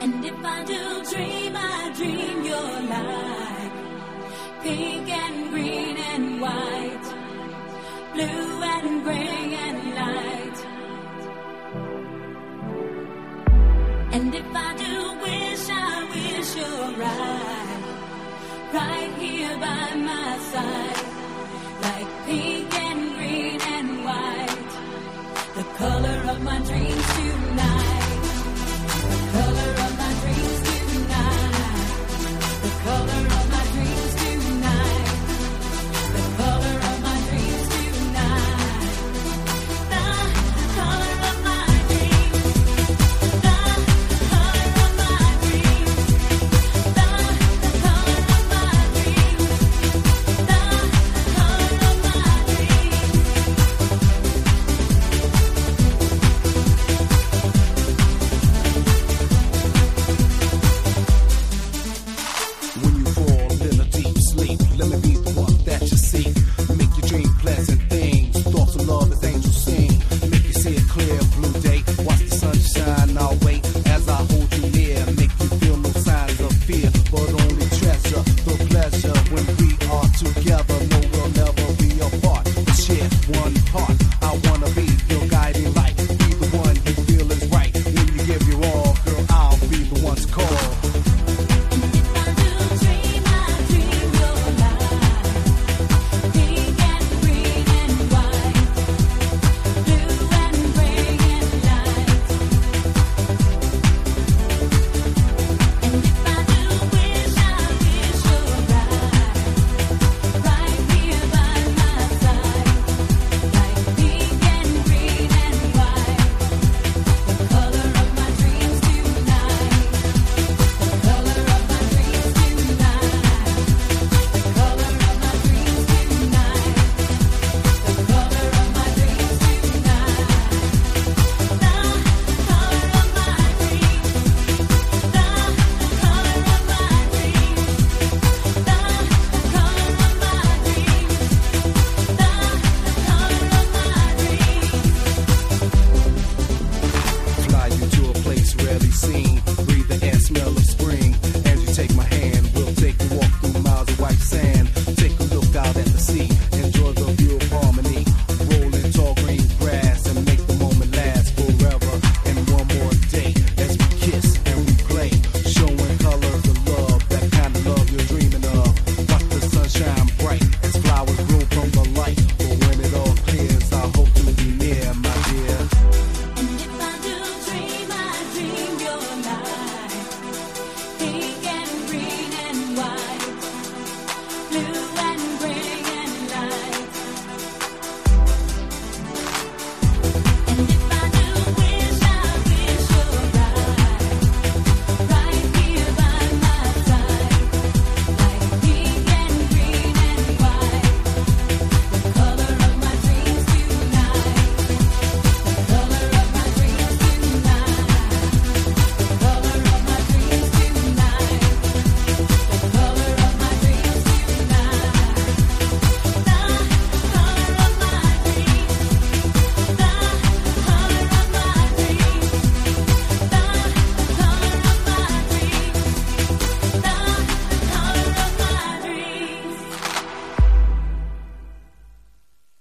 And if I do dream, I dream you're like pink and green and white, blue and gray and light. And if I do wish, I wish you're right here by my side, like pink and green and white, the color of my dreams tonight.